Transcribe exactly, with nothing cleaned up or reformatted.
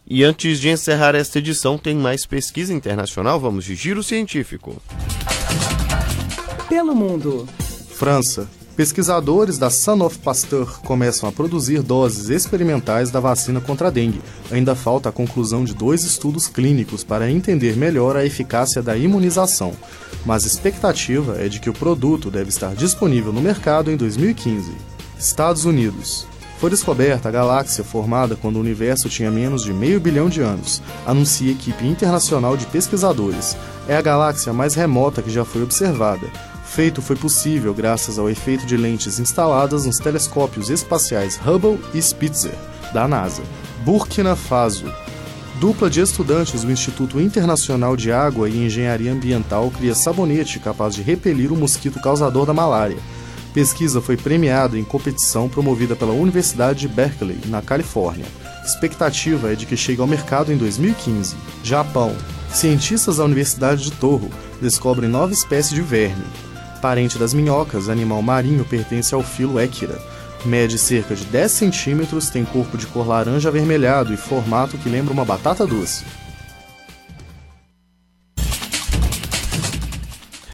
E antes de encerrar esta edição, tem mais pesquisa internacional. Vamos de Giro Científico. Pelo mundo. França. Pesquisadores da Sanofi Pasteur começam a produzir doses experimentais da vacina contra a dengue. Ainda falta a conclusão de dois estudos clínicos para entender melhor a eficácia da imunização. Mas a expectativa é de que o produto deve estar disponível no mercado em dois mil e quinze. Estados Unidos. Foi descoberta a galáxia formada quando o universo tinha menos de meio bilhão de anos, anuncia equipe internacional de pesquisadores. É a galáxia mais remota que já foi observada. O feito foi possível graças ao efeito de lentes instaladas nos telescópios espaciais Hubble e Spitzer, da NASA. Burkina Faso. Dupla de estudantes do Instituto Internacional de Água e Engenharia Ambiental cria sabonete capaz de repelir o mosquito causador da malária. Pesquisa foi premiada em competição promovida pela Universidade de Berkeley, na Califórnia. Expectativa é de que chegue ao mercado em dois mil e quinze. Japão. Cientistas da Universidade de Toho descobrem nova espécie de verme. Parente das minhocas, animal marinho pertence ao filo Equira. Mede cerca de dez centímetros, tem corpo de cor laranja avermelhado e formato que lembra uma batata doce.